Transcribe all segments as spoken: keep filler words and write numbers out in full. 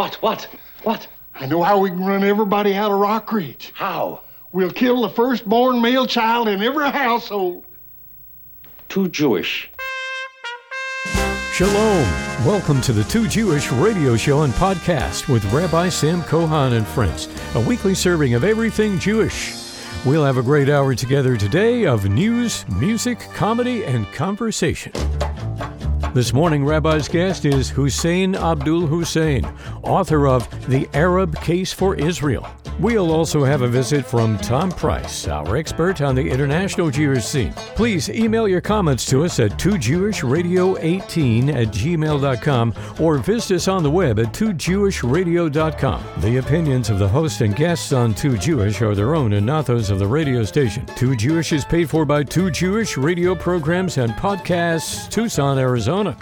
What, what, what? I know how we can run everybody out of Rock Ridge. How? We'll kill the firstborn male child in every household. Too Jewish. Shalom. Welcome to the Too Jewish radio show and podcast with Rabbi Sam Kohan and friends, a weekly serving of everything Jewish. We'll have a great hour together today of news, music, comedy, and conversation. This morning, Rabbi's guest is Hussein Abdul Hussein, author of The Arab Case for Israel. We'll also have a visit from Tom Price, our expert on the international Jewish scene. Please email your comments to us at two jewish radio eighteen at gmail dot com or visit us on the web at two jewish radio dot com. The opinions of the host and guests on Too Jewish are their own and not those of the radio station. Too Jewish is paid for by Too Jewish radio programs and podcasts, Tucson, Arizona.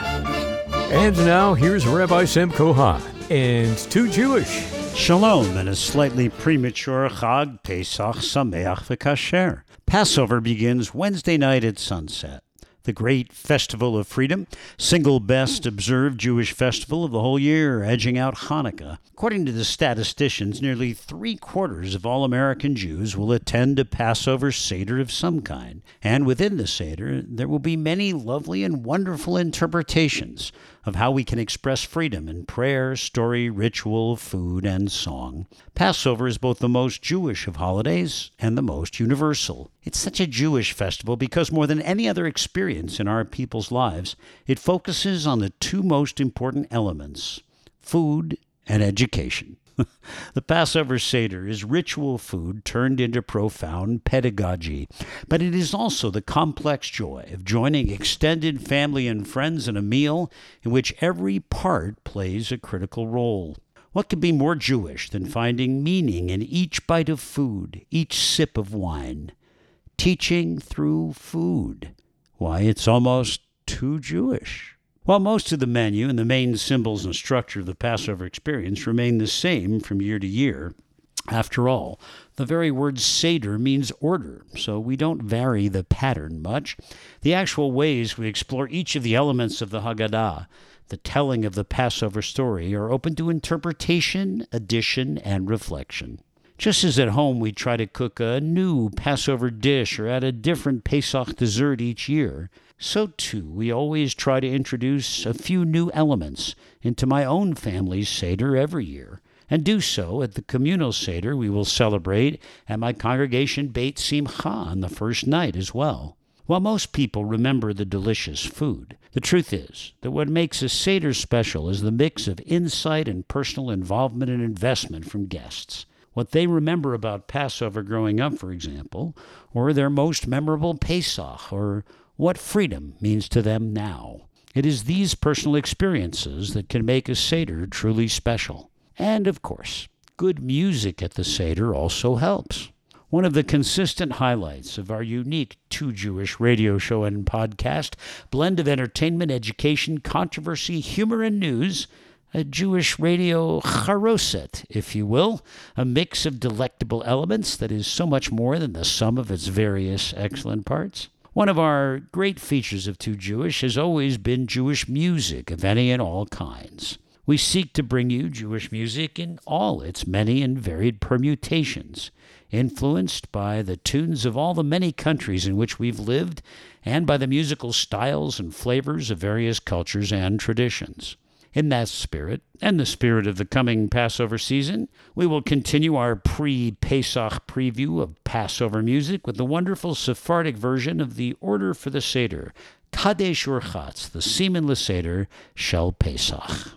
And now, here's Rabbi Sam Kohan and Too Jewish. Shalom and a slightly premature Chag Pesach Sameach V'Kasher. Passover begins Wednesday night at sunset. The great festival of freedom, single best observed Jewish festival of the whole year, edging out Hanukkah. According to the statisticians, nearly three-quarters of all American Jews will attend a Passover Seder of some kind. And within the Seder, there will be many lovely and wonderful interpretations of how we can express freedom in prayer, story, ritual, food, and song. Passover is both the most Jewish of holidays and the most universal. It's such a Jewish festival because more than any other experience in our people's lives, it focuses on the two most important elements, food and education. The Passover Seder is ritual food turned into profound pedagogy, but it is also the complex joy of joining extended family and friends in a meal in which every part plays a critical role. What could be more Jewish than finding meaning in each bite of food, each sip of wine? Teaching through food. Why, it's almost too Jewish. While most of the menu and the main symbols and structure of the Passover experience remain the same from year to year, after all, the very word Seder means order, so we don't vary the pattern much. The actual ways we explore each of the elements of the Haggadah, the telling of the Passover story, are open to interpretation, addition, and reflection. Just as at home we try to cook a new Passover dish or add a different Pesach dessert each year, so too we always try to introduce a few new elements into my own family's Seder every year, and do so at the communal Seder we will celebrate at my congregation Beit Simcha on the first night as well. While most people remember the delicious food, the truth is that what makes a Seder special is the mix of insight and personal involvement and investment from guests. What they remember about Passover growing up, for example, or their most memorable Pesach, or what freedom means to them now. It is these personal experiences that can make a Seder truly special. And, of course, good music at the Seder also helps. One of the consistent highlights of our unique Too Jewish radio show and podcast, blend of entertainment, education, controversy, humor, and news, a Jewish radio charoset, if you will, a mix of delectable elements that is so much more than the sum of its various excellent parts. One of our great features of Too Jewish has always been Jewish music of any and all kinds. We seek to bring you Jewish music in all its many and varied permutations, influenced by the tunes of all the many countries in which we've lived and by the musical styles and flavors of various cultures and traditions. In that spirit, and the spirit of the coming Passover season, we will continue our pre-Pesach preview of Passover music with the wonderful Sephardic version of the Order for the Seder, Kadesh Urchatz, the Siman LeSeder Shel Pesach.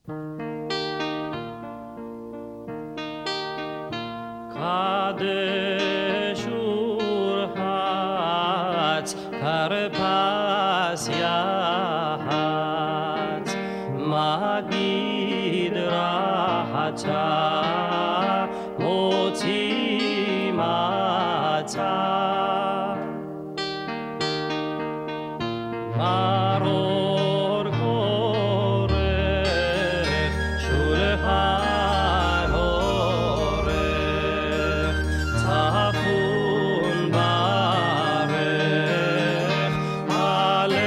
Kadesh Urchatz, Karpas Yahatz, Magid Rahata, Moti Matzah, Maror Korech, Shulchan Orech, Tafun Barech,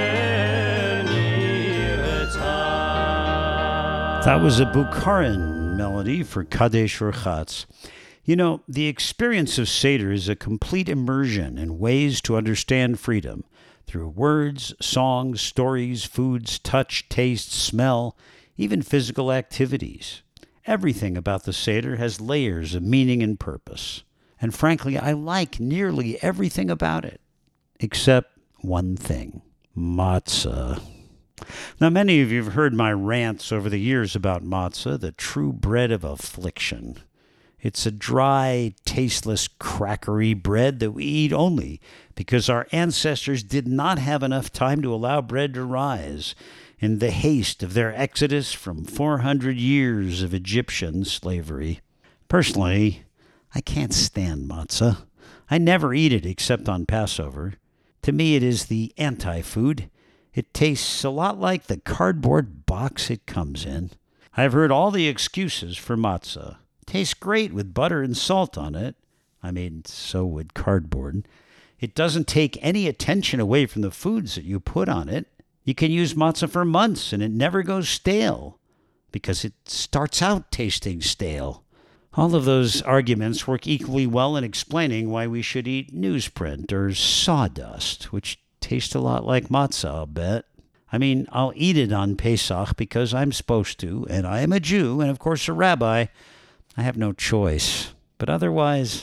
Alel Nirtzah. That was a Bukharin melody for Kadesh Urchatz. You know, the experience of Seder is a complete immersion in ways to understand freedom through words, songs, stories, foods, touch, taste, smell, even physical activities. Everything about the Seder has layers of meaning and purpose. And frankly, I like nearly everything about it, except one thing: matzah. Now, many of you have heard my rants over the years about matzah, the true bread of affliction. It's a dry, tasteless, crackery bread that we eat only because our ancestors did not have enough time to allow bread to rise in the haste of their exodus from four hundred years of Egyptian slavery. Personally, I can't stand matzah. I never eat it except on Passover. To me, it is the anti-food. It tastes a lot like the cardboard box it comes in. I've heard all the excuses for matzah. Tastes great with butter and salt on it. I mean, so would cardboard. It doesn't take any attention away from the foods that you put on it. You can use matzah for months and it never goes stale because it starts out tasting stale. All of those arguments work equally well in explaining why we should eat newsprint or sawdust, which taste a lot like matzah, I'll bet. I mean, I'll eat it on Pesach because I'm supposed to, and I am a Jew and, of course, a rabbi. I have no choice. But otherwise,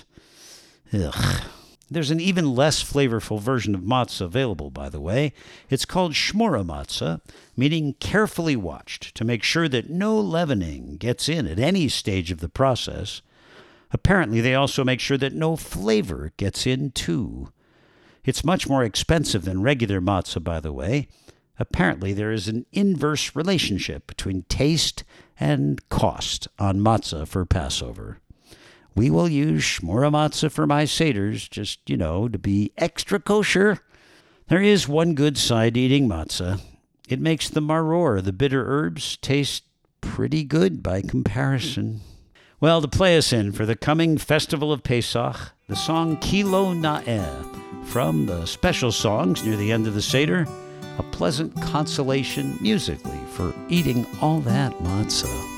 ugh. There's an even less flavorful version of matzah available, by the way. It's called shmura matzah, meaning carefully watched to make sure that no leavening gets in at any stage of the process. Apparently, they also make sure that no flavor gets in, too. It's much more expensive than regular matzah, by the way. Apparently, there is an inverse relationship between taste and cost on matzah for Passover. We will use shmura matzah for my seders, just, you know, to be extra kosher. There is one good side to eating matzah. It makes the maror, the bitter herbs, taste pretty good by comparison. Well, to play us in for the coming festival of Pesach, the song Kilo Na'eh, from the special songs near the end of the Seder, a pleasant consolation musically for eating all that matzah.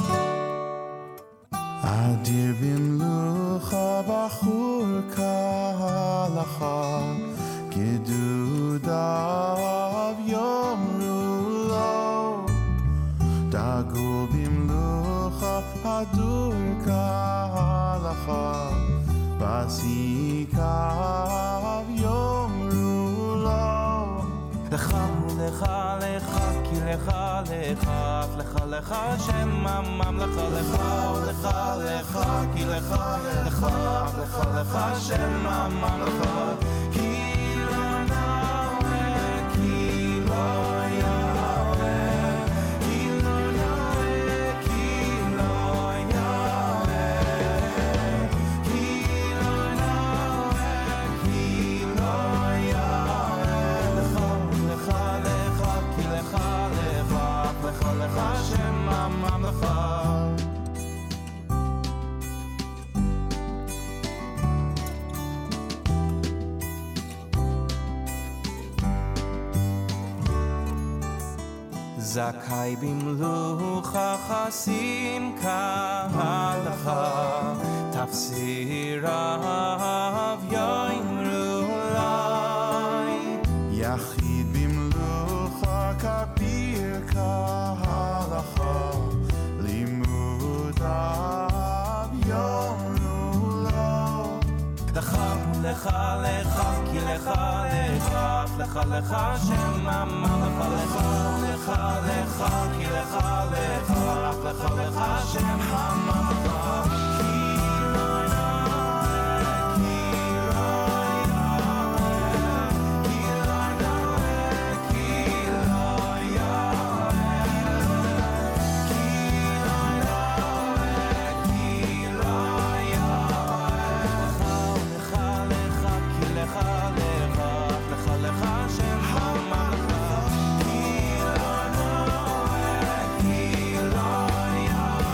Adir bimlucha bachur kalacha gedudav yomru lo Dagu bimlucha adur kalacha basikav yomru lo Lecha lecha lecha ki lecha lecha lecha lecha Shem amam lecha lecha lecha lecha ki lecha lecha lecha lecha Shem amam lecha ki lo Yahweh ki lo Yahweh ki lo Yahweh ki lo Yahweh ki lo Yahweh ki lo Yahweh lecha lecha lecha ki lecha lecha lecha lecha Shem amam lecha Zakai bimlucha chasim kahalacha tafsirav yoimru lai Yachid bimlucha kapir kahalacha limudav yoimru lo Lecha lecha lecha ki lecha lecha lecha lecha Shem amam lecha lecha lecha lecha ki lecha lecha lecha lecha Shem amam lecha ki lo Yahweh ki lo Yahweh ki lo Yahweh ki lo Yahweh ki lo Yahweh ki lo Yahweh lecha lecha ki lecha lecha lecha lecha Shem amam lecha ki lo Yahweh ki lo Yahweh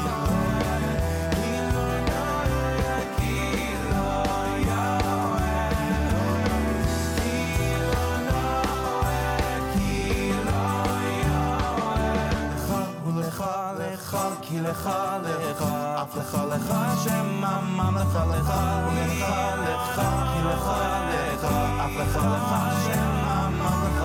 אף לך לך השם ממלך לך ולך לך כי לך לך אף לך לך השם ממלך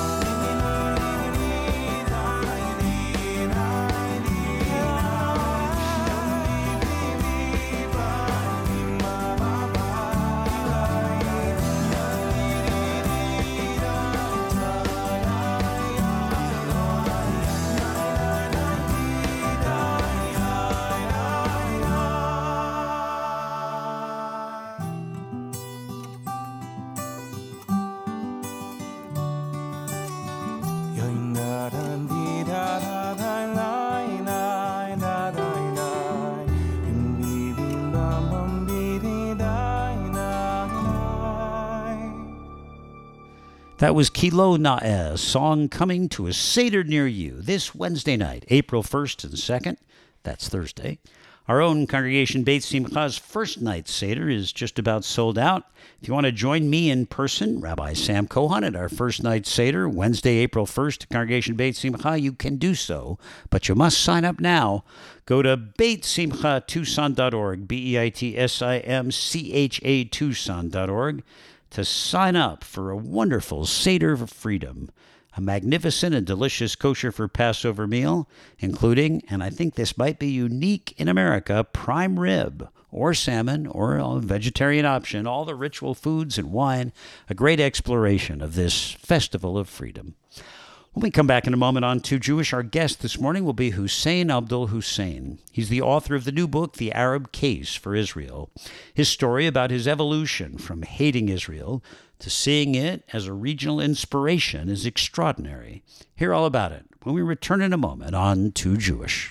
That was Kilo Na'ez, song coming to a Seder near you this Wednesday night, April first and second. That's Thursday. Our own congregation Beit Simcha's first night Seder is just about sold out. If you want to join me in person, Rabbi Sam Cohen, at our first night Seder, Wednesday, April first, at Congregation Beit Simcha, you can do so, but you must sign up now. Go to beit simcha tucson dot org, B E I T S I M C H A Tucson dot org, to sign up for a wonderful Seder of Freedom, a magnificent and delicious kosher for Passover meal, including, and I think this might be unique in America, prime rib or salmon or a vegetarian option, all the ritual foods and wine, a great exploration of this festival of freedom. When we come back in a moment on Too Jewish, our guest this morning will be Hussein Abdul Hussein. He's the author of the new book, The Arab Case for Israel. His story about his evolution from hating Israel to seeing it as a regional inspiration is extraordinary. Hear all about it when we return in a moment on Too Jewish.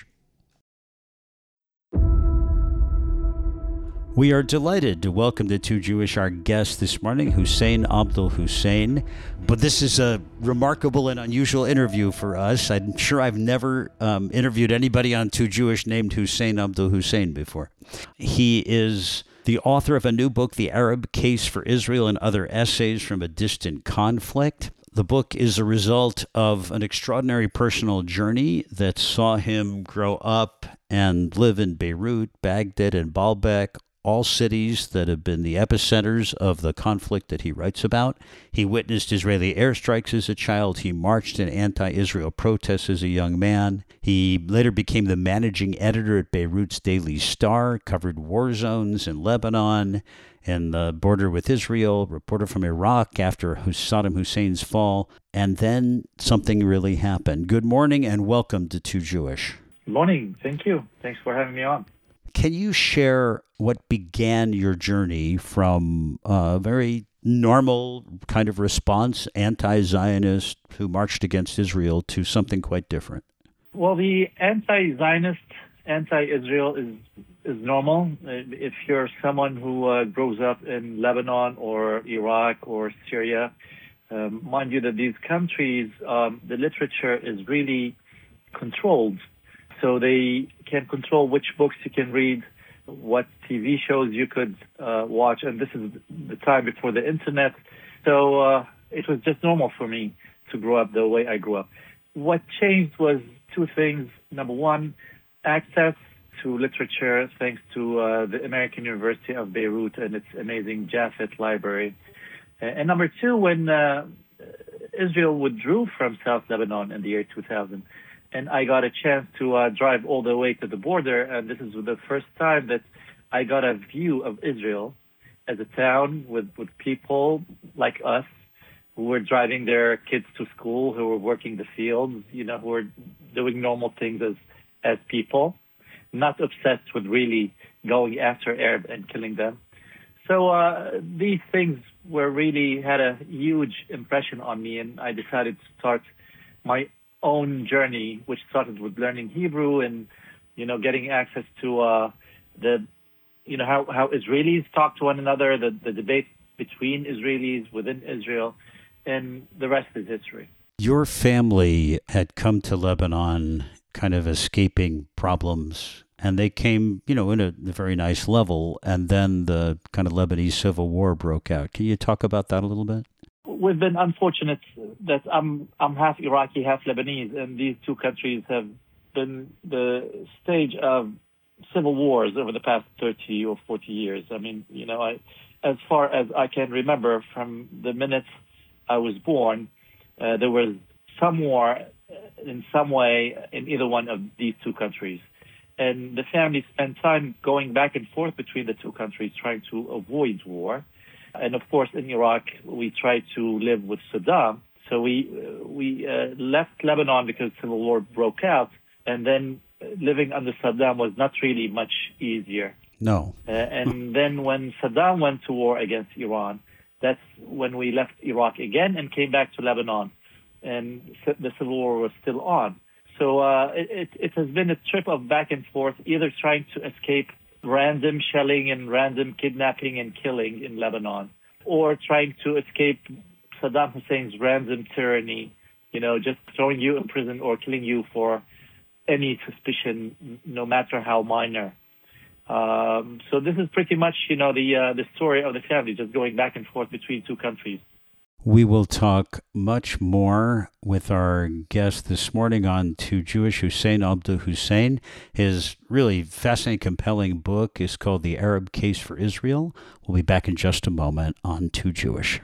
We are delighted to welcome to Too Jewish our guest this morning, Hussein Abdul Hussein. But this is a remarkable and unusual interview for us. I'm sure I've never um, interviewed anybody on Too Jewish named Hussein Abdul Hussein before. He is the author of a new book, The Arab Case for Israel and Other Essays from a Distant Conflict. The book is a result of an extraordinary personal journey that saw him grow up and live in Beirut, Baghdad, and Baalbek, all cities that have been the epicenters of the conflict that he writes about. He witnessed Israeli airstrikes as a child. He marched in anti-Israel protests as a young man. He later became the managing editor at Beirut's Daily Star, covered war zones in Lebanon and the border with Israel, reporter from Iraq after Saddam Hussein's fall. And then something really happened. Good morning and welcome to Too Jewish. Good morning. Thank you. Thanks for having me on. Can you share what began your journey from a very normal kind of response, anti-Zionist who marched against Israel, to something quite different? Well, the anti-Zionist, anti-Israel is is normal. If you're someone who uh, grows up in Lebanon or Iraq or Syria, um, mind you that these countries, um, the literature is really controlled. So they can control which books you can read, what T V shows you could uh, watch, and this is the time before the internet. So uh, it was just normal for me to grow up the way I grew up. What changed was two things. Number one, access to literature, thanks to uh, the American University of Beirut and its amazing Jafet Library. And number two, when uh, Israel withdrew from South Lebanon in the year two thousand, and I got a chance to uh, drive all the way to the border, and this is the first time that I got a view of Israel as a town with, with people like us who were driving their kids to school, who were working the fields, you know, who were doing normal things as, as people, not obsessed with really going after Arab and killing them. So uh, these things were really had a huge impression on me, and I decided to start my own journey, which started with learning Hebrew and, you know, getting access to uh, the, you know, how, how Israelis talk to one another, the, the debate between Israelis within Israel, and the rest is history. Your family had come to Lebanon kind of escaping problems, and they came, you know, in a, a very nice level, and then the kind of Lebanese civil war broke out. Can you talk about that a little bit? We've been unfortunate that I'm I'm half Iraqi, half Lebanese, and these two countries have been the stage of civil wars over the past thirty or forty years. I mean, you know, I, as far as I can remember, from the minute I was born, uh, there was some war in some way in either one of these two countries. And the family spent time going back and forth between the two countries, trying to avoid war. And of course, in Iraq, we tried to live with Saddam. So we uh, we uh, left Lebanon because civil war broke out, and then living under Saddam was not really much easier. No. Uh, and then when Saddam went to war against Iran, that's when we left Iraq again and came back to Lebanon, and the civil war was still on. So uh, it, it has been a trip of back and forth, either trying to escape random shelling and random kidnapping and killing in Lebanon, or trying to escape Saddam Hussein's random tyranny, you know, just throwing you in prison or killing you for any suspicion, no matter how minor. Um, so this is pretty much, you know, the uh, the story of the family, just going back and forth between two countries. We will talk much more with our guest this morning on Too Jewish, Hussein Abdul Hussein. His really fascinating, compelling book is called The Arab Case for Israel. We'll be back in just a moment on Too Jewish.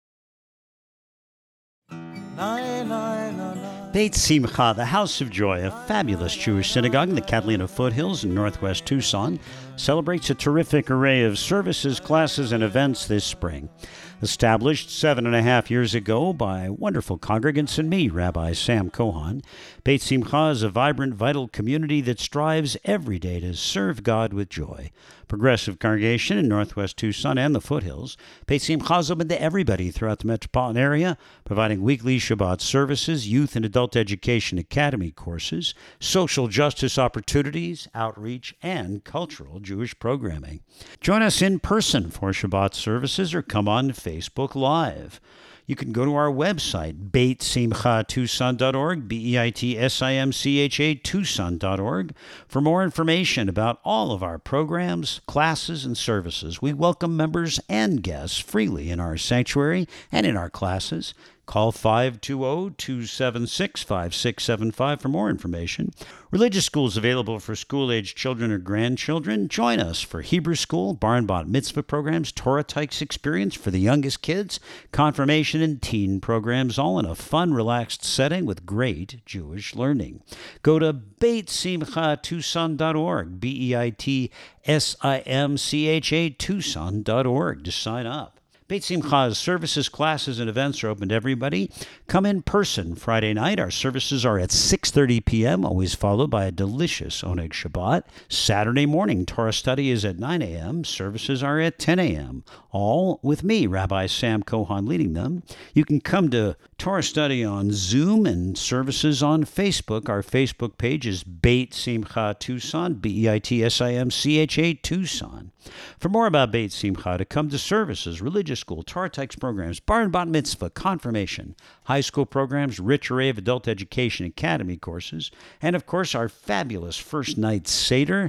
Beit Simcha, the House of Joy, a fabulous Jewish synagogue in the Catalina foothills in northwest Tucson, celebrates a terrific array of services, classes, and events this spring. Established seven and a half years ago by wonderful congregants and me, Rabbi Sam Cohan, Beit Simcha is a vibrant, vital community that strives every day to serve God with joy. Progressive congregation in northwest Tucson and the foothills, Beit Simcha is open to everybody throughout the metropolitan area, providing weekly Shabbat services, youth and adult education academy courses, social justice opportunities, outreach, and cultural Jewish programming. Join us in person for Shabbat services or come on Facebook Live. You can go to our website, beit simcha tucson dot org, B E I T S I M C H A Tucson dot org, for more information about all of our programs, classes, and services. We welcome members and guests freely in our sanctuary and in our classes. Call five two zero, two seven six, five six seven five for more information. Religious schools available for school-age children or grandchildren. Join us for Hebrew school, bar and bat mitzvah programs, Torah Tykes experience for the youngest kids, confirmation and teen programs, all in a fun, relaxed setting with great Jewish learning. Go to beit simcha tucson dot org, B E I T S I M C H A Tucson dot org to sign up. Beit Simcha's services, classes, and events are open to everybody. Come in person Friday night. Our services are at six thirty p.m., always followed by a delicious Oneg Shabbat. Saturday morning, Torah study is at nine a.m. Services are at ten a.m., all with me, Rabbi Sam Cohan, leading them. You can come to Torah study on Zoom and services on Facebook. Our Facebook page is Beit Simcha Tucson, B E I T S I M C H A Tucson. For more about Beit Simcha, to come to services, religious school, Torah Tykes programs, bar and bat mitzvah, confirmation, high school programs, rich array of adult education academy courses, and of course our fabulous first night Seder,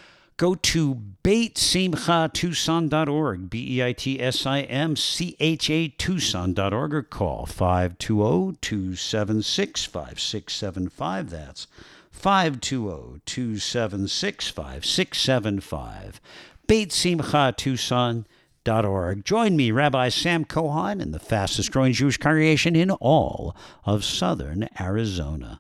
go to beit simcha tucson dot org, B E I T S I M C H A Tucson dot org, or call five two zero, two seven six, five six seven five. That's five two zero, two seven six, five six seven five. beit simcha tucson dot org. Join me, Rabbi Sam Cohan, in the fastest growing Jewish congregation in all of southern Arizona.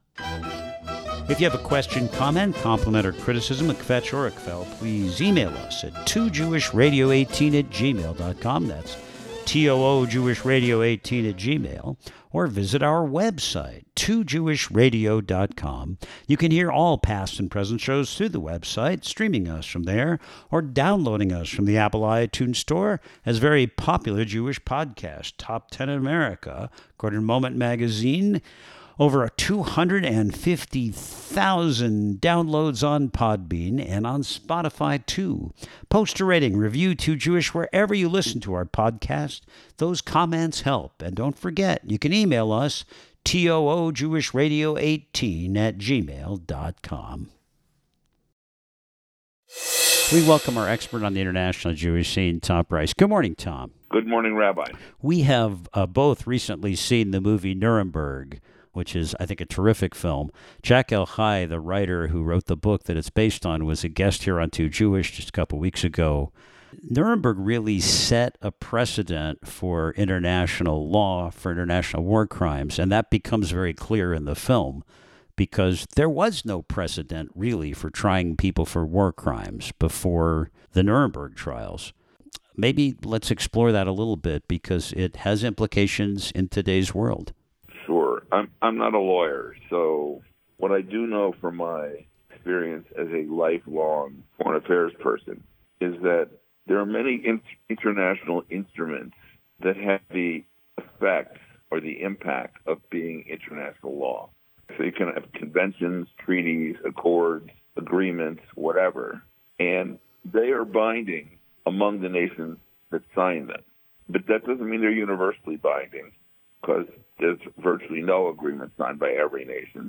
If you have a question, comment, compliment, or criticism, a kvetch or a kvel, please email us at two jewish radio eighteen at gmail dot com. That's T O O Jewish Radio eighteen at Gmail. Or visit our website, two jewish radio dot com. You can hear all past and present shows through the website, streaming us from there, or downloading us from the Apple iTunes Store as very popular Jewish podcast, Top ten in America, according to Moment Magazine. Over two hundred fifty thousand downloads on Podbean and on Spotify, too. Post a rating, review Too Jewish wherever you listen to our podcast. Those comments help. And don't forget, you can email us, T O O Jewish Radio eighteen at gmail dot com. We welcome our expert on the international Jewish scene, Tom Price. Good morning, Tom. Good morning, Rabbi. We have uh, both recently seen the movie Nuremberg, which is, I think, a terrific film. Jack El Chai, the writer who wrote the book that it's based on, was a guest here on Too Jewish just a couple weeks ago. Nuremberg really set a precedent for international law, for international war crimes, and that becomes very clear in the film because there was no precedent really for trying people for war crimes before the Nuremberg trials. Maybe let's explore that a little bit because it has implications in today's world. Sure. I'm I'm not a lawyer, so what I do know from my experience as a lifelong foreign affairs person is that there are many in- international instruments that have the effect or the impact of being international law. So you can have conventions, treaties, accords, agreements, whatever, and they are binding among the nations that sign them. But that doesn't mean they're universally binding because there's virtually no agreement signed by every nation.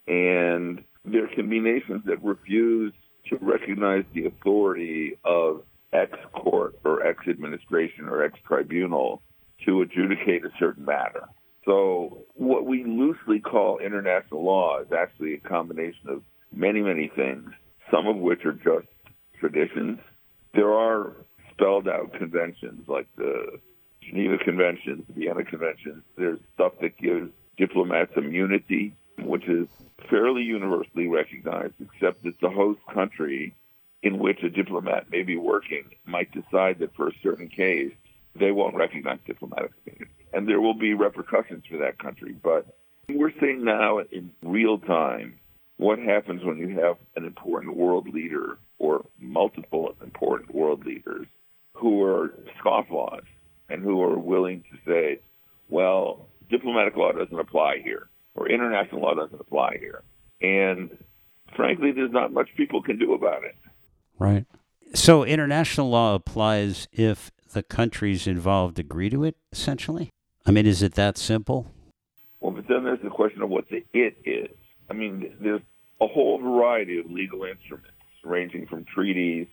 And there can be nations that refuse to recognize the authority of X court or X administration or X tribunal to adjudicate a certain matter. So what we loosely call international law is actually a combination of many, many things, some of which are just traditions. There are spelled out conventions like the Geneva Convention, the Vienna Convention. There's stuff that gives diplomats immunity, which is fairly universally recognized, except that the host country in which a diplomat may be working might decide that for a certain case, they won't recognize diplomatic immunity. And there will be repercussions for that country. But we're seeing now in real time what happens when you have an important world leader or multiple important world leaders who are scofflaws and who are willing to say, well, diplomatic law doesn't apply here or international law doesn't apply here. And frankly, there's not much people can do about it. Right. So international law applies if the countries involved agree to it, essentially? I mean, is it that simple? Well, but then there's the question of what the it is. I mean, there's a whole variety of legal instruments, ranging from treaties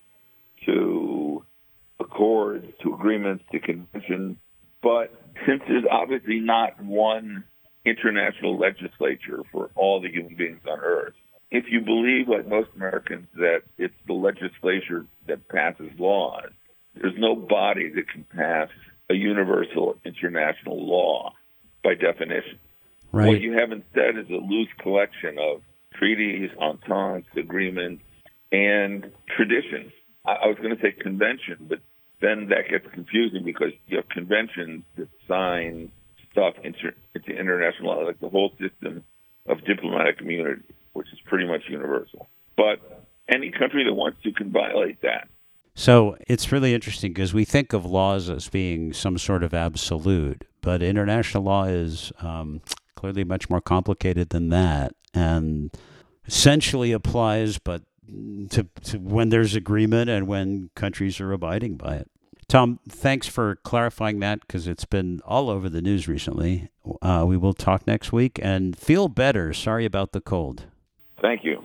to accords to agreements to conventions. But since there's obviously not one international legislature for all the human beings on Earth, if you believe, like most Americans, that it's the legislature that passes laws, there's no body that can pass a universal international law by definition. Right. What you have instead is a loose collection of treaties, ententes, agreements, and traditions. I, I was going to say convention, but then that gets confusing because you have conventions that sign stuff into, into international law, like the whole system of diplomatic immunity, which is pretty much universal. But any country that wants to can violate that. So it's really interesting because we think of laws as being some sort of absolute, but international law is um, clearly much more complicated than that and essentially applies but to, to when there's agreement and when countries are abiding by it. Tom, thanks for clarifying that because it's been all over the news recently. Uh, we will talk next week and feel better. Sorry about the cold. Thank you.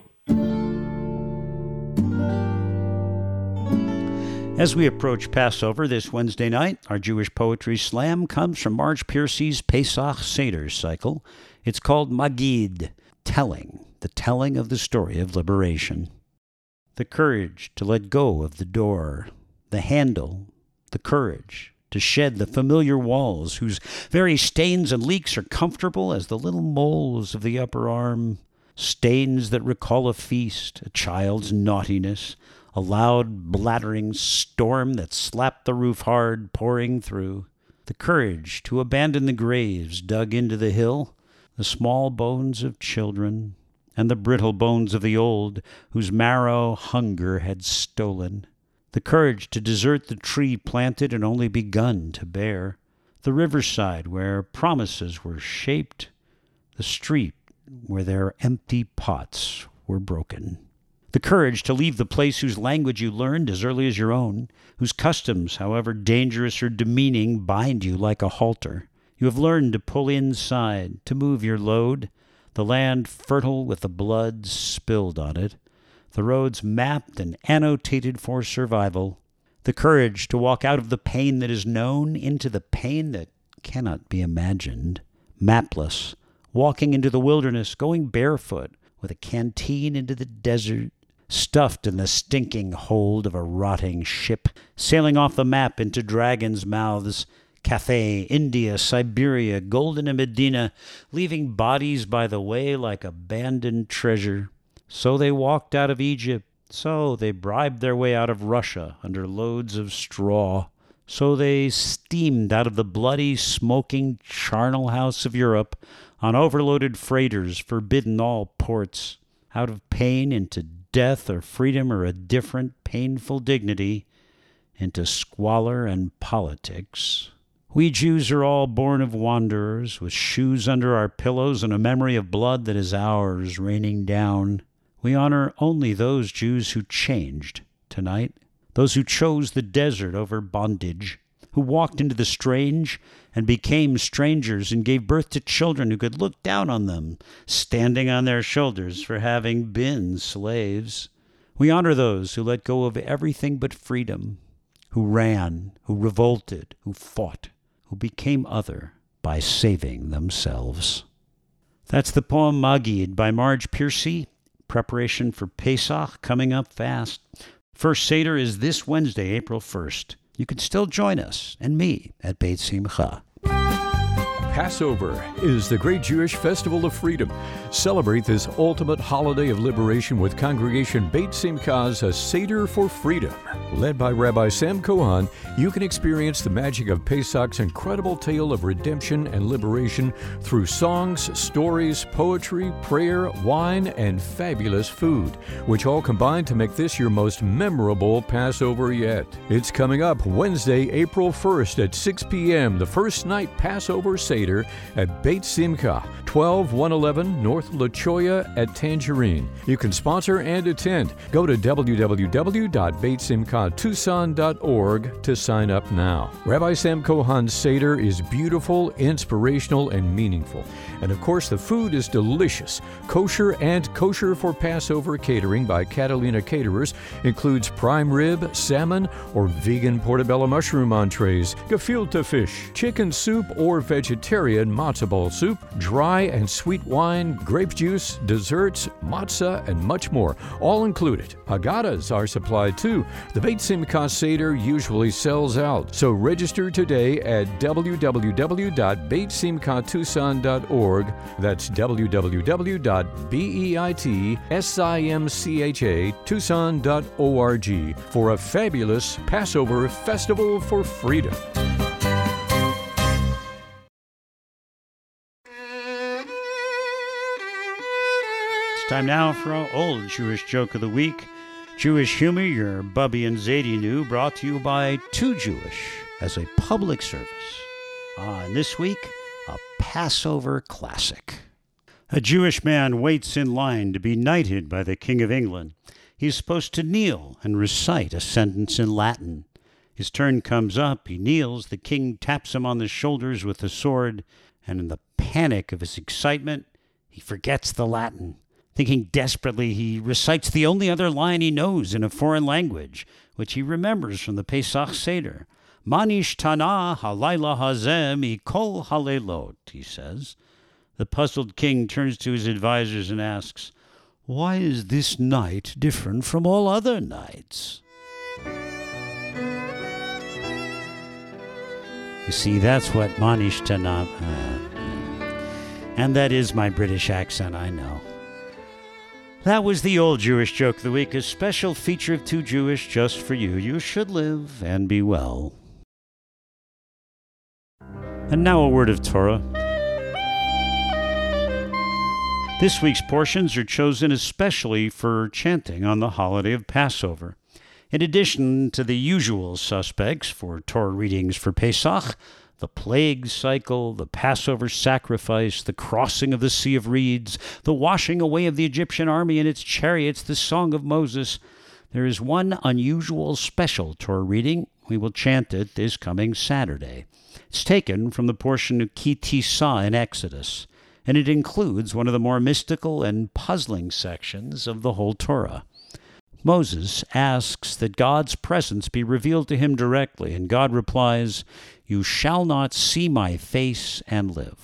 As we approach Passover this Wednesday night, our Jewish Poetry Slam comes from Marge Piercy's Pesach Seder cycle. It's called Magid, telling, the telling of the story of liberation. The courage to let go of the door, the handle, the courage to shed the familiar walls whose very stains and leaks are comfortable as the little moles of the upper arm, stains that recall a feast, a child's naughtiness, a loud, blattering storm that slapped the roof hard, pouring through. The courage to abandon the graves dug into the hill, the small bones of children, and the brittle bones of the old, whose marrow hunger had stolen. The courage to desert the tree planted and only begun to bear. The riverside where promises were shaped. The street where their empty pots were broken. The courage to leave the place whose language you learned as early as your own, whose customs, however dangerous or demeaning, bind you like a halter. You have learned to pull inside, to move your load, the land fertile with the blood spilled on it, the roads mapped and annotated for survival, the courage to walk out of the pain that is known into the pain that cannot be imagined, mapless, walking into the wilderness, going barefoot, with a canteen into the desert, stuffed in the stinking hold of a rotting ship, sailing off the map into dragons' mouths, Cathay, India, Siberia, Golden and Medina, leaving bodies by the way like abandoned treasure. So they walked out of Egypt. So they bribed their way out of Russia under loads of straw. So they steamed out of the bloody, smoking charnel house of Europe on overloaded freighters forbidden all ports, out of pain into death or freedom or a different painful dignity, into squalor and politics. We Jews are all born of wanderers, with shoes under our pillows and a memory of blood that is ours raining down. We honor only those Jews who changed tonight, those who chose the desert over bondage, who walked into the strange and became strangers and gave birth to children who could look down on them, standing on their shoulders for having been slaves. We honor those who let go of everything but freedom, who ran, who revolted, who fought, who became other by saving themselves. That's the poem Magid by Marge Piercy. Preparation for Pesach coming up fast. First Seder is this Wednesday, April first. You can still join us and me at Beit Simcha. Passover is the great Jewish festival of freedom. Celebrate this ultimate holiday of liberation with Congregation Beit Simcha's A Seder for Freedom. Led by Rabbi Sam Cohen, you can experience the magic of Pesach's incredible tale of redemption and liberation through songs, stories, poetry, prayer, wine, and fabulous food, which all combine to make this your most memorable Passover yet. It's coming up Wednesday, April first at six p.m., the first night Passover Seder at Beit Simcha, twelve one eleven North La Choya at Tangerine. You can sponsor and attend. Go to w w w dot beit simcha tucson dot org to sign up now. Rabbi Sam Cohen's Seder is beautiful, inspirational, and meaningful. And of course, the food is delicious. Kosher and Kosher for Passover catering by Catalina Caterers includes prime rib, salmon, or vegan portobello mushroom entrees, gefilte fish, chicken soup, or vegetarian matzo ball soup, dry and sweet wine, grape juice, desserts, matzah, and much more, all included. Haggadahs are supplied too. The Beit Simcha Seder usually sells out, so register today at w w w dot beit simcha tucson dot org. That's w w w dot beit simcha tucson dot org for a fabulous Passover festival for freedom. Time now for our old Jewish joke of the week. Jewish humor, your Bubby and Zadie knew, brought to you by Too Jewish as a public service. Ah, and this week, a Passover classic. A Jewish man waits in line to be knighted by the King of England. He's supposed to kneel and recite a sentence in Latin. His turn comes up, he kneels, the king taps him on the shoulders with the sword, and in the panic of his excitement, he forgets the Latin. Thinking desperately, he recites the only other line he knows in a foreign language, which he remembers from the Pesach Seder. Manish tana halayla hazeh mikol halelot, he says. The puzzled king turns to his advisors and asks, "Why is this night different from all other nights?" You see, that's what Manish tana... Uh, and that is my British accent, I know. That was the old Jewish joke of the week, a special feature of Too Jewish just for you. You should live and be well. And now a word of Torah. This week's portions are chosen especially for chanting on the holiday of Passover. In addition to the usual suspects for Torah readings for Pesach, the plague cycle, the Passover sacrifice, the crossing of the Sea of Reeds, the washing away of the Egyptian army and its chariots, the Song of Moses, there is one unusual special Torah reading. We will chant it this coming Saturday. It's taken from the portion of Ki Tisa in Exodus, and it includes one of the more mystical and puzzling sections of the whole Torah. Moses asks that God's presence be revealed to him directly, and God replies, "You shall not see my face and live.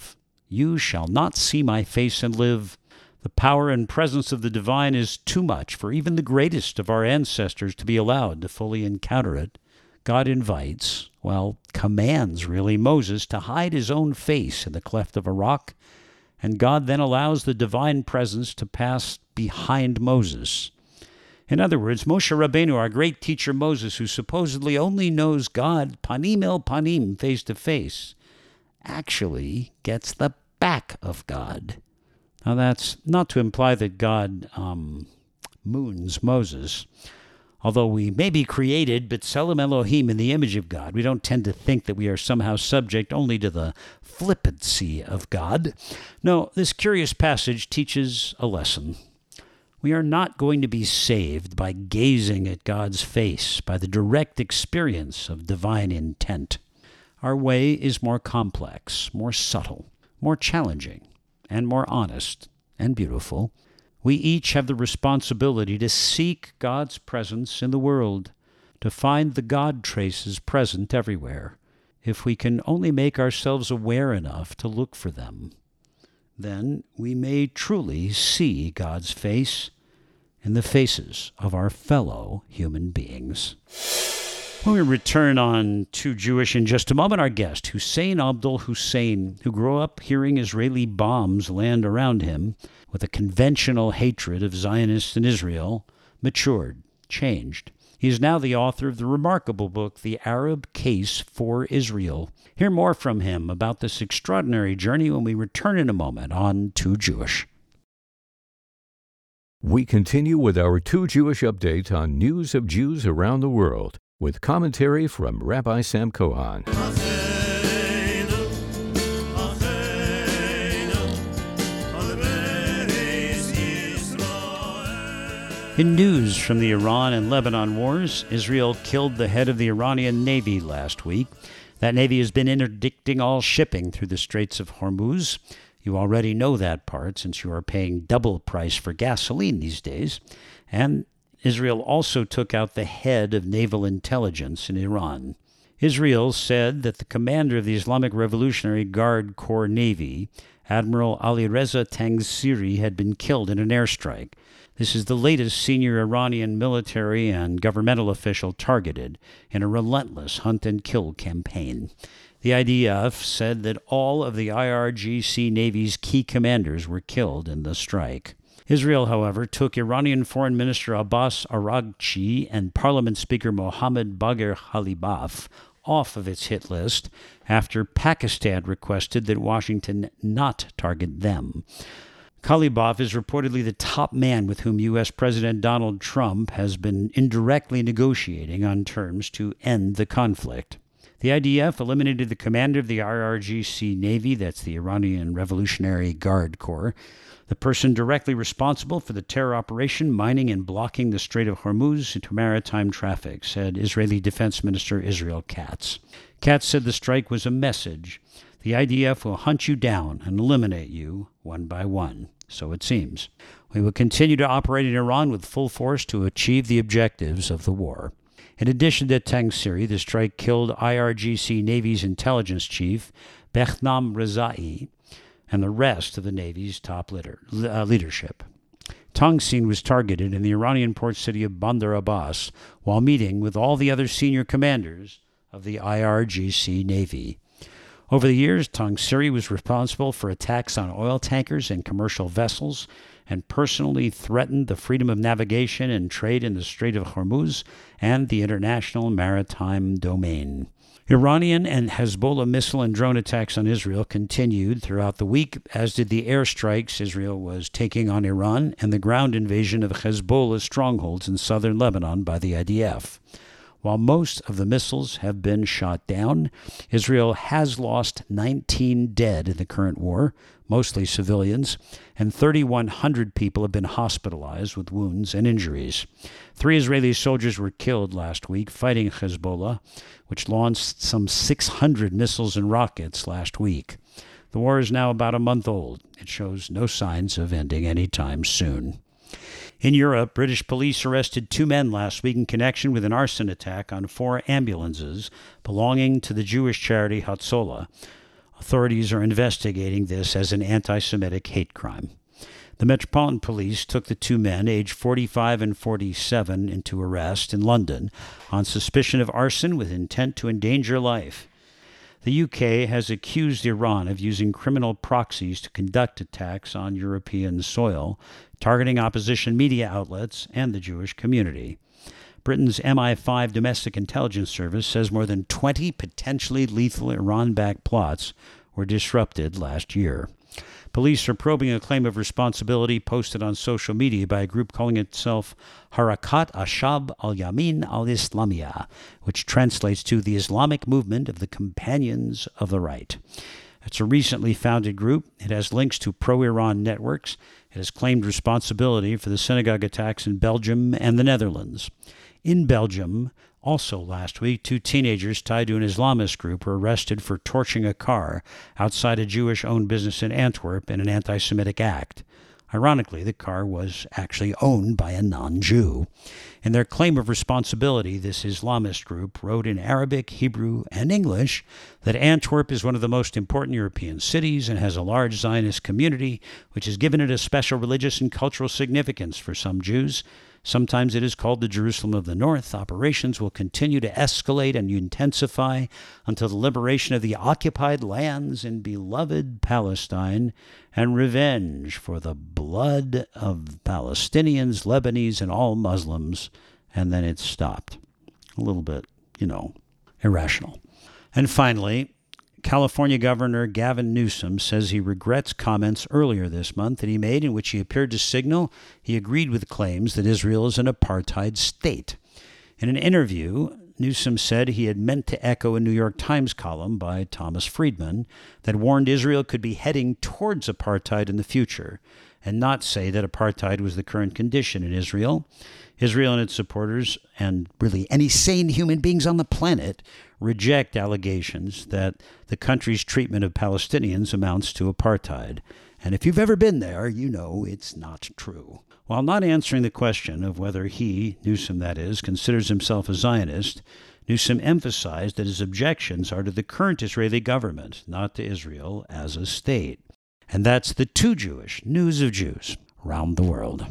You shall not see my face and live. The power and presence of the divine is too much for even the greatest of our ancestors to be allowed to fully encounter it. God invites, well, commands really, Moses to hide his own face in the cleft of a rock, and God then allows the divine presence to pass behind Moses. In other words, Moshe Rabbeinu, our great teacher Moses, who supposedly only knows God panim el panim, face to face, actually gets the back of God. Now that's not to imply that God um, moons Moses. Although we may be created, B'Tselem Elohim, in the image of God, we don't tend to think that we are somehow subject only to the flippancy of God. No, this curious passage teaches a lesson. We are not going to be saved by gazing at God's face, by the direct experience of divine intent. Our way is more complex, more subtle, more challenging, and more honest and beautiful. We each have the responsibility to seek God's presence in the world, to find the God traces present everywhere, if we can only make ourselves aware enough to look for them. Then we may truly see God's face in the faces of our fellow human beings. When we return on Too Jewish in just a moment, our guest, Hussein Abdul Hussein, who grew up hearing Israeli bombs land around him with a conventional hatred of Zionists and Israel, matured, changed. He is now the author of the remarkable book, The Arab Case for Israel. Hear more from him about this extraordinary journey when we return in a moment on Too Jewish. We continue with our Too Jewish update on news of Jews around the world, with commentary from Rabbi Sam Cohen. In news from the Iran and Lebanon wars, Israel killed the head of the Iranian Navy last week. That Navy has been interdicting all shipping through the Straits of Hormuz. You already know that part since you are paying double price for gasoline these days. And Israel also took out the head of naval intelligence in Iran. Israel said that the commander of the Islamic Revolutionary Guard Corps Navy, Admiral Alireza Tangsiri, had been killed in an airstrike. This is the latest senior Iranian military and governmental official targeted in a relentless hunt-and-kill campaign. The I D F said that all of the I R G C Navy's key commanders were killed in the strike. Israel, however, took Iranian Foreign Minister Abbas Araghchi and Parliament Speaker Mohammad Bagher Khalibaf off of its hit list after Pakistan requested that Washington not target them. Khalibaf is reportedly the top man with whom U S President Donald Trump has been indirectly negotiating on terms to end the conflict. The I D F eliminated the commander of the I R G C Navy, that's the Iranian Revolutionary Guard Corps, the person directly responsible for the terror operation mining and blocking the Strait of Hormuz into maritime traffic, said Israeli Defense Minister Israel Katz. Katz said the strike was a message. The I D F will hunt you down and eliminate you one by one. So it seems. We will continue to operate in Iran with full force to achieve the objectives of the war. In addition to Tangsiri, the strike killed I R G C Navy's intelligence chief, Behnam Rezai, and the rest of the Navy's top leader, uh, leadership. Tongsin was targeted in the Iranian port city of Bandar Abbas while meeting with all the other senior commanders of the I R G C Navy. Over the years, Tangsiri was responsible for attacks on oil tankers and commercial vessels and personally threatened the freedom of navigation and trade in the Strait of Hormuz and the international maritime domain. Iranian and Hezbollah missile and drone attacks on Israel continued throughout the week, as did the airstrikes Israel was taking on Iran and the ground invasion of Hezbollah's strongholds in southern Lebanon by the I D F. While most of the missiles have been shot down, Israel has lost nineteen dead in the current war, mostly civilians, and thirty-one hundred people have been hospitalized with wounds and injuries. Three Israeli soldiers were killed last week fighting Hezbollah, which launched some six hundred missiles and rockets last week. The war is now about a month old. It shows no signs of ending anytime soon. In Europe, British police arrested two men last week in connection with an arson attack on four ambulances belonging to the Jewish charity Hatzolah. Authorities are investigating this as an anti-Semitic hate crime. The Metropolitan Police took the two men, aged forty-five and forty-seven, into arrest in London on suspicion of arson with intent to endanger life. The U K has accused Iran of using criminal proxies to conduct attacks on European soil, targeting opposition media outlets and the Jewish community. Britain's M I five Domestic Intelligence Service says more than twenty potentially lethal Iran-backed plots were disrupted last year. Police are probing a claim of responsibility posted on social media by a group calling itself Harakat Ashab al-Yamin al-Islamiyah, which translates to the Islamic Movement of the Companions of the Right. It's a recently founded group. It has links to pro-Iran networks. It has claimed responsibility for the synagogue attacks in Belgium and the Netherlands. In Belgium, also last week, two teenagers tied to an Islamist group were arrested for torching a car outside a Jewish-owned business in Antwerp in an anti-Semitic act. Ironically, the car was actually owned by a non-Jew. In their claim of responsibility, this Islamist group wrote in Arabic, Hebrew, and English that Antwerp is one of the most important European cities and has a large Zionist community, which has given it a special religious and cultural significance for some Jews. Sometimes it is called the Jerusalem of the North. Operations will continue to escalate and intensify until the liberation of the occupied lands in beloved Palestine and revenge for the blood of Palestinians, Lebanese, and all Muslims. And then it stopped. A little bit, you know, irrational. And finally, California Governor Gavin Newsom says he regrets comments earlier this month that he made in which he appeared to signal he agreed with claims that Israel is an apartheid state. In an interview, Newsom said he had meant to echo a New York Times column by Thomas Friedman that warned Israel could be heading towards apartheid in the future, and not say that apartheid was the current condition in Israel. Israel and its supporters, and really any sane human beings on the planet, reject allegations that the country's treatment of Palestinians amounts to apartheid. And if you've ever been there, you know it's not true. While not answering the question of whether he, Newsom that is, considers himself a Zionist, Newsom emphasized that his objections are to the current Israeli government, not to Israel as a state. And that's the Too Jewish News of Jews around the world.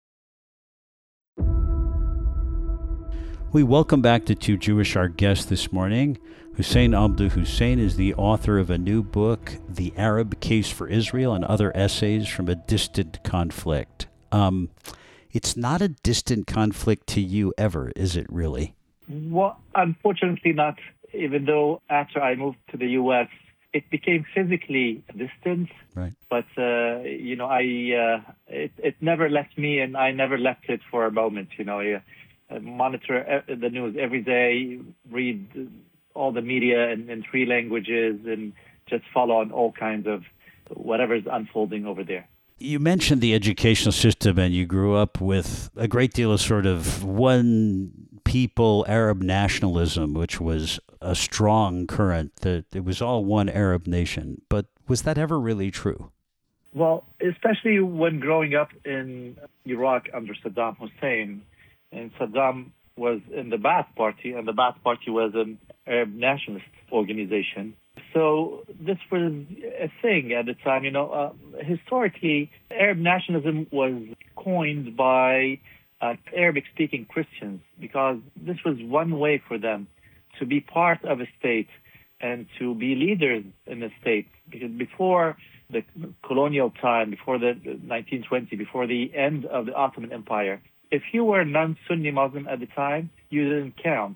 We welcome back to Too Jewish our guest this morning. Hussein Abdu Hussein is the author of a new book, The Arab Case for Israel, and other essays from a distant conflict. Um, it's not a distant conflict to you ever, is it really? Well, unfortunately not, even though after I moved to the U S, it became physically distant. Right. But, uh, you know, I uh, it, it never left me, and I never left it for a moment, you know. I, uh, monitor the news every day, read all the media in, in three languages, and just follow on all kinds of whatever's unfolding over there. You mentioned the educational system, and you grew up with a great deal of sort of one people Arab nationalism, which was a strong current, that it was all one Arab nation. But was that ever really true? Well, especially when growing up in Iraq under Saddam Hussein, and Saddam was in the Ba'ath Party, and the Ba'ath Party was an Arab nationalist organization. So this was a thing at the time. You know, uh, historically, Arab nationalism was coined by uh, Arabic-speaking Christians because this was one way for them to be part of a state and to be leaders in a state. Because before the colonial time, before the nineteen twenty, before the end of the Ottoman Empire, if you were non-Sunni Muslim at the time, you didn't count.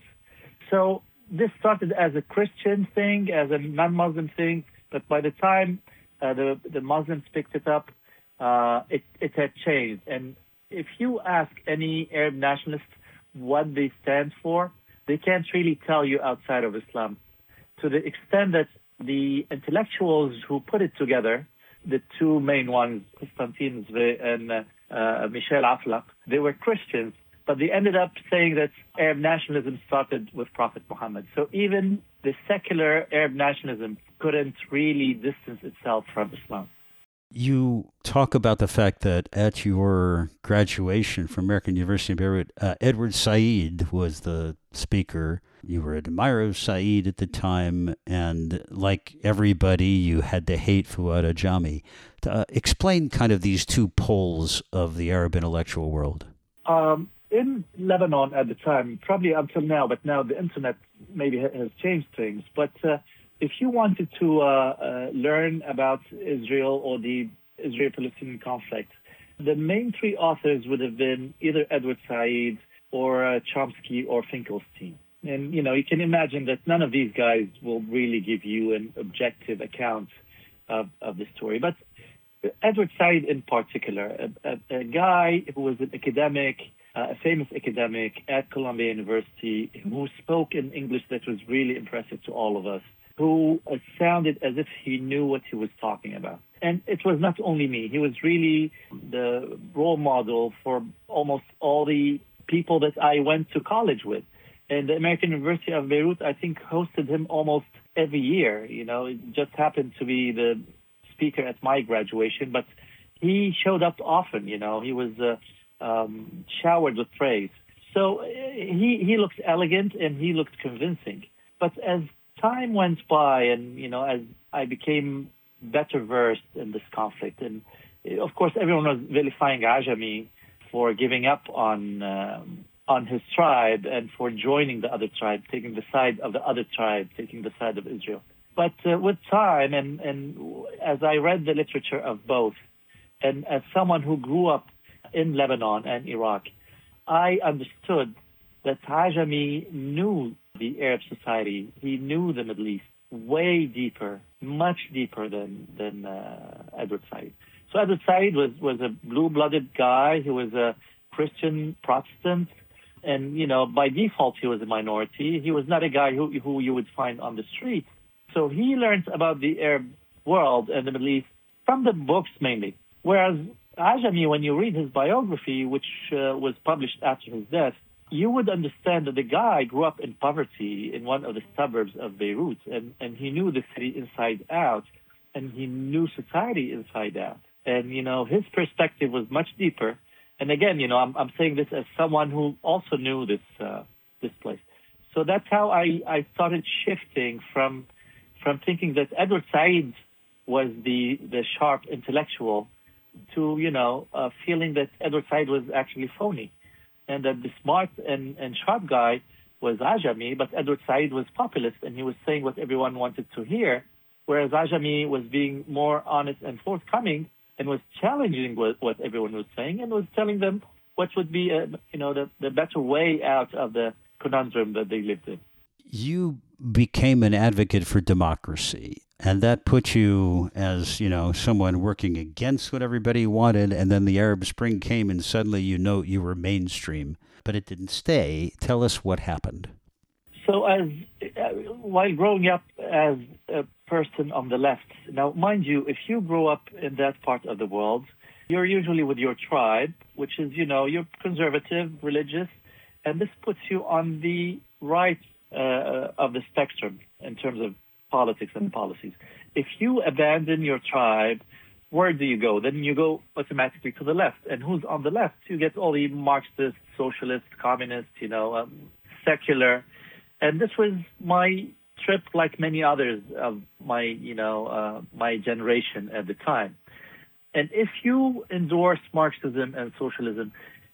So this started as a Christian thing, as a non-Muslim thing, but by the time uh, the the Muslims picked it up, uh, it it had changed. And if you ask any Arab nationalist what they stand for, they can't really tell you outside of Islam. To the extent that the intellectuals who put it together, the two main ones, Konstantin Zve and uh, uh, Michel Aflaq, they were Christians, but they ended up saying that Arab nationalism started with Prophet Muhammad. So even the secular Arab nationalism couldn't really distance itself from Islam. You talk about the fact that at your graduation from American University in Beirut, uh, Edward Said was the speaker. You were an admirer of Said at the time, and like everybody, you had to hate Fuad Ajami. Uh, explain kind of these two poles of the Arab intellectual world. Um, in Lebanon at the time, probably until now, but now the internet maybe ha- has changed things. But uh, if you wanted to uh, uh, learn about Israel or the Israel-Palestinian conflict, the main three authors would have been either Edward Said or uh, Chomsky or Finkelstein. And, you know, you can imagine that none of these guys will really give you an objective account of, of the story. But Edward Said in particular, a, a, a guy who was an academic, uh, a famous academic at Columbia University, who spoke in English that was really impressive to all of us, who uh, sounded as if he knew what he was talking about. And it was not only me. He was really the role model for almost all the people that I went to college with. And the American University of Beirut, I think, hosted him almost every year. You know, it just happened to be the speaker at my graduation, but he showed up often. You know, he was uh, um, showered with praise. So uh, he he looked elegant and he looked convincing. But as time went by, and you know, as I became better versed in this conflict, and uh, of course, everyone was vilifying Ajami for giving up on. Um, on his tribe and for joining the other tribe, taking the side of the other tribe, taking the side of Israel. But uh, with time, and, and as I read the literature of both, and as someone who grew up in Lebanon and Iraq, I understood that Ajami knew the Arab society. He knew the Middle East way deeper, much deeper than, than uh, Edward Said. So Edward Said was, was a blue-blooded guy. He was a Christian Protestant. And, you know, by default, he was a minority. He was not a guy who, who you would find on the street. So he learned about the Arab world and the Middle East from the books mainly. Whereas Ajami, when you read his biography, which uh, was published after his death, you would understand that the guy grew up in poverty in one of the suburbs of Beirut, and, and he knew the city inside out, and he knew society inside out. And, you know, his perspective was much deeper. And again, you know, I'm, I'm saying this as someone who also knew this uh, this place. So that's how I, I started shifting from from thinking that Edward Said was the, the sharp intellectual to, you know, uh, feeling that Edward Said was actually phony, and that the smart and, and sharp guy was Ajami, but Edward Said was populist, and he was saying what everyone wanted to hear, whereas Ajami was being more honest and forthcoming and was challenging what, what everyone was saying and was telling them what would be, a, you know, the, the better way out of the conundrum that they lived in. You became an advocate for democracy, and that put you as, you know, someone working against what everybody wanted, and then the Arab Spring came and suddenly you know you were mainstream, but it didn't stay. Tell us what happened. So as uh, while growing up as a person on the left, now mind you, if you grow up in that part of the world, you're usually with your tribe, which is, you know, you're conservative, religious, and this puts you on the right uh, of the spectrum in terms of politics and policies. If you abandon your tribe, where do you go? Then you go automatically to the left. And who's on the left? You get all the Marxist, socialist, communist, you know, um, secular. And this was my trip, like many others of my, you know, uh, my generation at the time. And if you endorse Marxism and socialism,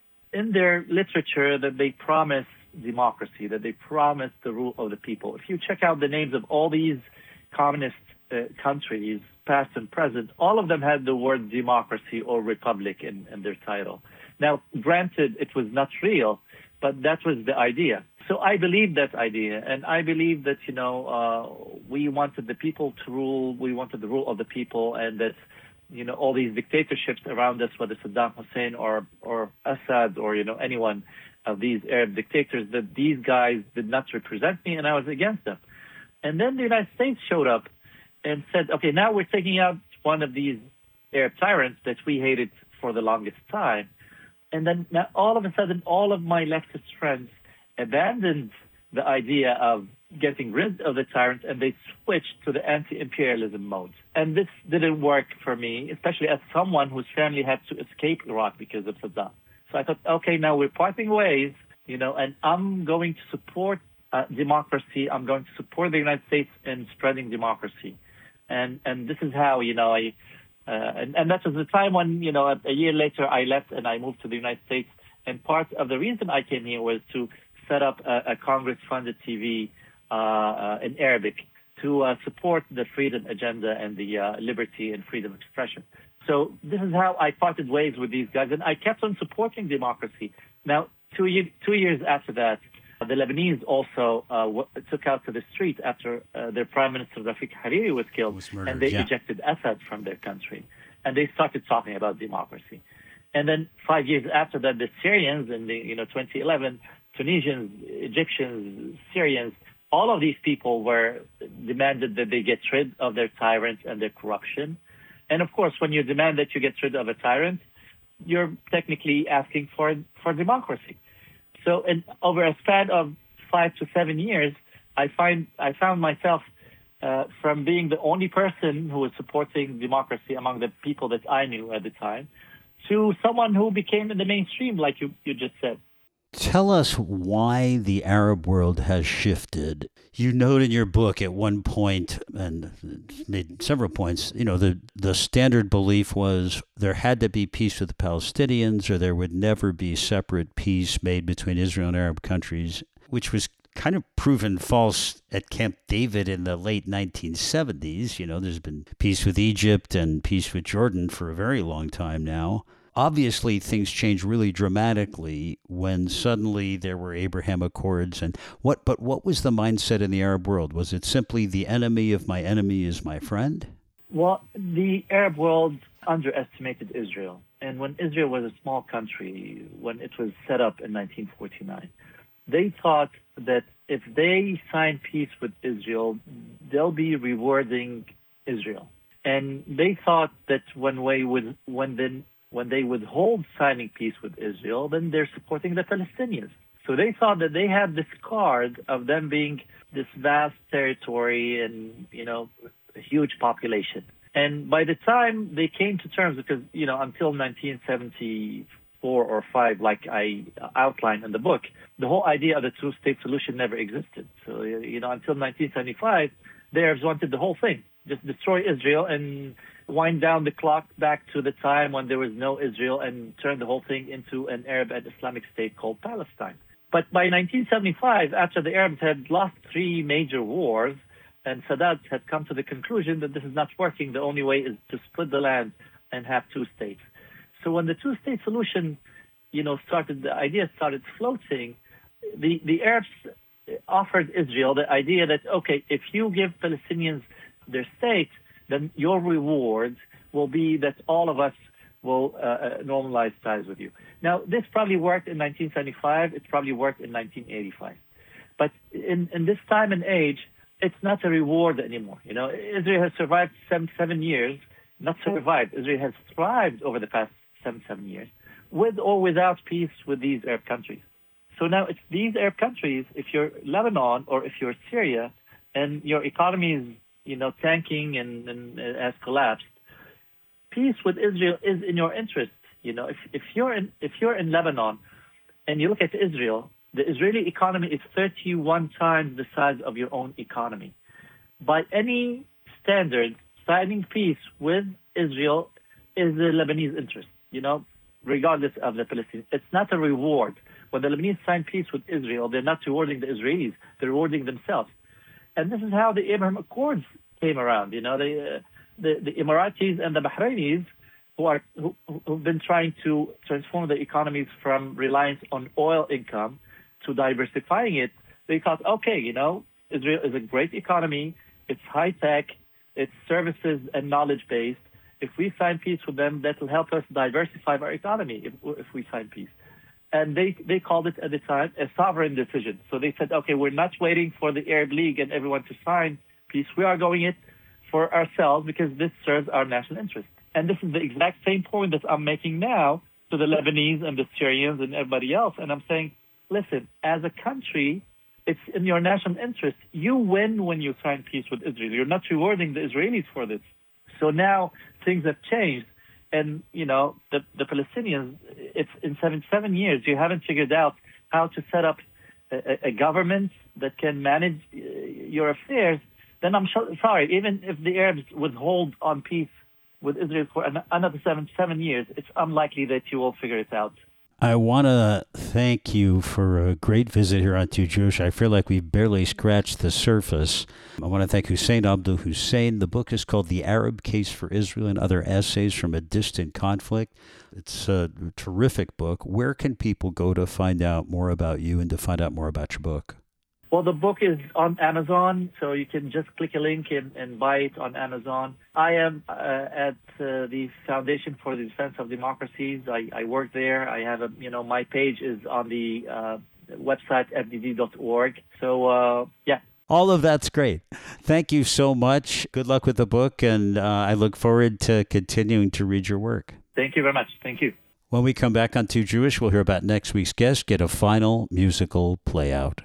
in their literature that they promise democracy, that they promise the rule of the people. If you check out the names of all these communist uh, countries, past and present, all of them had the word democracy or republic in, in their title. Now, granted, it was not real, but that was the idea. So I believed that idea, and I believed that, you know, uh, we wanted the people to rule, we wanted the rule of the people, and that, you know, all these dictatorships around us, whether Saddam Hussein or, or Assad or, you know, anyone of these Arab dictators, that these guys did not represent me, and I was against them. And then the United States showed up and said, okay, now we're taking out one of these Arab tyrants that we hated for the longest time. And then now all of a sudden, all of my leftist friends abandoned the idea of getting rid of the tyrant, and they switched to the anti-imperialism mode. And this didn't work for me, especially as someone whose family had to escape Iraq because of Saddam. So I thought, okay, now we're parting ways, you know, and I'm going to support uh, democracy. I'm going to support the United States in spreading democracy. And and this is how, you know, I, uh, and, and that was the time when, you know, a, a year later I left and I moved to the United States. And part of the reason I came here was to set up a, a Congress-funded T V uh, uh, in Arabic to uh, support the freedom agenda and the uh, liberty and freedom of expression. So this is how I parted ways with these guys, and I kept on supporting democracy. Now, two, year, two years after that, the Lebanese also uh, w- took out to the street after uh, their prime minister, Rafik Hariri, was killed, was murdered, and they yeah. ejected Assad from their country. And they started talking about democracy. And then five years after that, the Syrians in the, you know, twenty eleven, Tunisians, Egyptians, Syrians, all of these people were demanded that they get rid of their tyrants and their corruption. And of course, when you demand that you get rid of a tyrant, you're technically asking for for democracy. So, in, over a span of five to seven years, I find I found myself uh, from being the only person who was supporting democracy among the people that I knew at the time, to someone who became in the mainstream, like you, you just said. Tell us why the Arab world has shifted. You note in your book at one point, and made several points, you know, the, the standard belief was there had to be peace with the Palestinians or there would never be separate peace made between Israel and Arab countries, which was kind of proven false at Camp David in the late nineteen seventies. You know, there's been peace with Egypt and peace with Jordan for a very long time now. Obviously, things changed really dramatically when suddenly there were Abraham Accords. And what, but what was the mindset in the Arab world? Was it simply the enemy of my enemy is my friend? Well, the Arab world underestimated Israel. And when Israel was a small country, when it was set up in nineteen forty-nine, they thought that if they sign peace with Israel, they'll be rewarding Israel. And they thought that when we would, when then when they withhold signing peace with Israel, then they're supporting the Palestinians. So they thought that they had this card of them being this vast territory and, you know, a huge population. And by the time they came to terms, because, you know, until nineteen seventy-four or five, like I outlined in the book, the whole idea of the two-state solution never existed. So, you know, until nineteen seventy-five, the Arabs wanted the whole thing, just destroy Israel and wind down the clock back to the time when there was no Israel and turn the whole thing into an Arab and Islamic state called Palestine. But by nineteen seventy-five, after the Arabs had lost three major wars, and Sadat had come to the conclusion that this is not working, the only way is to split the land and have two states. So when the two-state solution, you know, started, the idea started floating, the, the Arabs offered Israel the idea that, okay, if you give Palestinians their state, then your reward will be that all of us will uh, normalize ties with you. Now, this probably worked in nineteen seventy-five. It probably worked in nineteen eighty-five. But in, in this time and age, it's not a reward anymore. You know, Israel has survived seven, seven years, not survived. Israel has thrived over the past seven, seven years, with or without peace with these Arab countries. So now it's these Arab countries, if you're Lebanon or if you're Syria, and your economy is, you know, tanking and, and has collapsed, peace with Israel is in your interest. You know, if, if you're in if you're in Lebanon and you look at Israel, the Israeli economy is thirty-one times the size of your own economy. By any standard, signing peace with Israel is the Lebanese interest, you know, regardless of the Palestinians. It's not a reward. When the Lebanese sign peace with Israel, they're not rewarding the Israelis, they're rewarding themselves. And this is how the Abraham Accords came around. You know, the, uh, the, the Emiratis and the Bahrainis, who are who, who've been trying to transform the economies from reliance on oil income to diversifying it, they thought, okay, you know, Israel is a great economy, it's high-tech, it's services and knowledge-based. If we sign peace with them, that will help us diversify our economy if, if we sign peace. And they, they called it at the time a sovereign decision. So they said, okay, we're not waiting for the Arab League and everyone to sign peace. We are going it for ourselves because this serves our national interest. And this is the exact same point that I'm making now to the Lebanese and the Syrians and everybody else. And I'm saying, listen, as a country, it's in your national interest. You win when you sign peace with Israel. You're not rewarding the Israelis for this. So now things have changed. And, you know, the, the Palestinians, it's in seventy-seven years, you haven't figured out how to set up a, a government that can manage uh, your affairs. Then I'm sh- sorry, even if the Arabs withhold on peace with Israel for an, another seven, seven years, it's unlikely that you will figure it out. I want to thank you for a great visit here on Too Jewish. I feel like we've barely scratched the surface. I want to thank Hussein Abdul Hussein. The book is called The Arab Case for Israel and Other Essays from a Distant Conflict. It's a terrific book. Where can people go to find out more about you and to find out more about your book? Well, the book is on Amazon, so you can just click a link and, and buy it on Amazon. I am uh, at uh, the Foundation for the Defense of Democracies. I, I work there. I have a, you know, my page is on the uh, website f d d dot org. So, uh, yeah. All of that's great. Thank you so much. Good luck with the book, and uh, I look forward to continuing to read your work. Thank you very much. Thank you. When we come back on Too Jewish, we'll hear about next week's guest, get a final musical play out.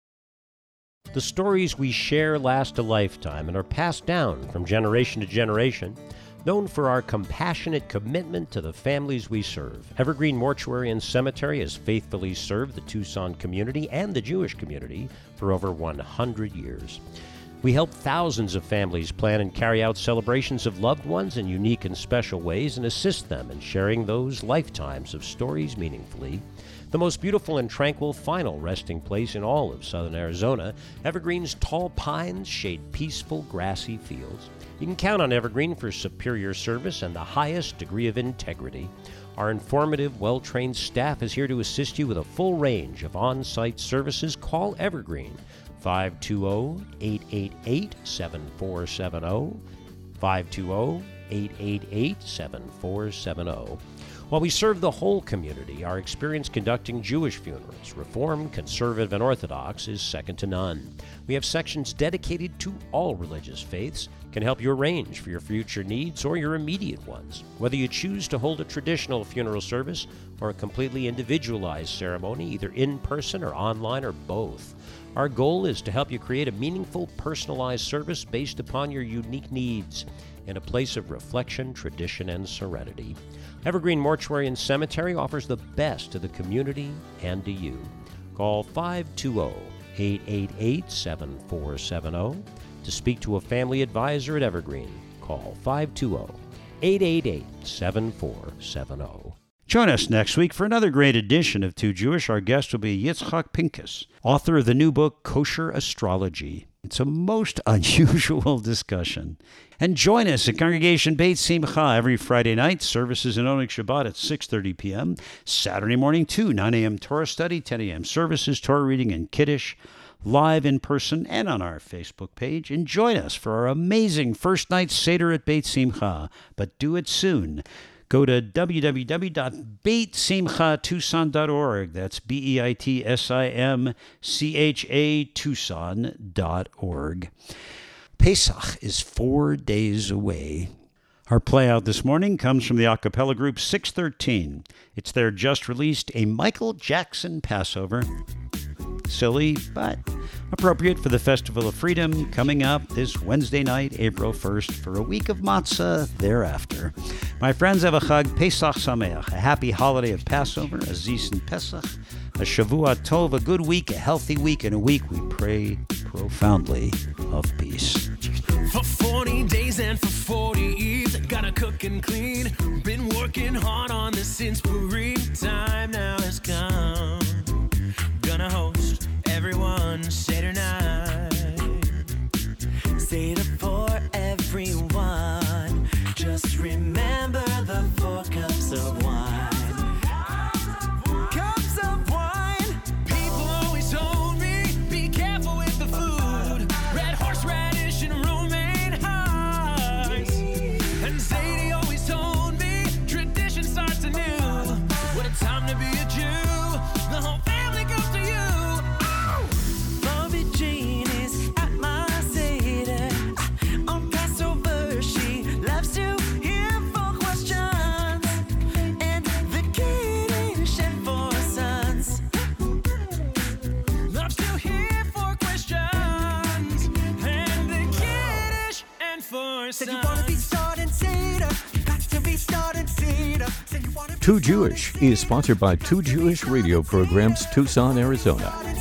The stories we share last a lifetime and are passed down from generation to generation. Known for our compassionate commitment to the families we serve, Evergreen Mortuary and Cemetery has faithfully served the Tucson community and the Jewish community for over one hundred years. We help thousands of families plan and carry out celebrations of loved ones in unique and special ways and assist them in sharing those lifetimes of stories meaningfully. The most beautiful and tranquil final resting place in all of southern Arizona, Evergreen's tall pines shade peaceful grassy fields. You can count on Evergreen for superior service and the highest degree of integrity. Our informative, well-trained staff is here to assist you with a full range of on-site services. Call Evergreen, five two zero, eight eight eight, seven four seven zero, five two zero, eight eight eight, seven four seven zero. While we serve the whole community, our experience conducting Jewish funerals, Reform, Conservative, and Orthodox, is second to none. We have sections dedicated to all religious faiths, can help you arrange for your future needs or your immediate ones. Whether you choose to hold a traditional funeral service or a completely individualized ceremony, either in person or online or both, our goal is to help you create a meaningful, personalized service based upon your unique needs in a place of reflection, tradition, and serenity. Evergreen Mortuary and Cemetery offers the best to the community and to you. Call five two zero, eight eight eight, seven four seven zero. To speak to a family advisor at Evergreen, call five two zero, eight eight eight, seven four seven zero. Join us next week for another great edition of Too Jewish. Our guest will be Yitzchak Pincus, author of the new book, Kosher Astrology. It's a most unusual discussion. And join us at Congregation Beit Simcha every Friday night. Services in Oneg Shabbat at six thirty p.m. Saturday morning, too, nine a.m. Torah study, ten a.m. services, Torah reading, and Kiddush. Live in person and on our Facebook page. And join us for our amazing first night Seder at Beit Simcha. But do it soon. Go to w w w dot beit simcha tucson dot org. That's B E I T S I M C H A Tucson dot org. Pesach is four days away. Our play out this morning comes from the a cappella group six thirteen. It's their just released A Michael Jackson Passover. Silly, but appropriate for the Festival of Freedom coming up this Wednesday night, April first, for a week of matzah thereafter. My friends, have a Chag Pesach Sameach, a happy holiday of Passover, a Zis Pesach, a Shavua Tov, a good week, a healthy week, and a week we pray profoundly of peace. For forty days and for forty eves, gotta cook and clean. Been working hard on this since Purim. Time now has come. Gonna host everyone Seder night. Seder for everyone. Just remember the four cups of wine. Cups of wine. People always told me, be careful with the food. Red horseradish and romaine hearts. And Sadie always told me, tradition starts anew. What a time to be a Jew. The whole family goes to you. Oh, Bobby J. more, son. Said you wanna be starting Cedar. Got to be starting Cedar. Said you wanna be Too Jewish is sponsored by Too Jewish Radio Programs, Tucson, Arizona.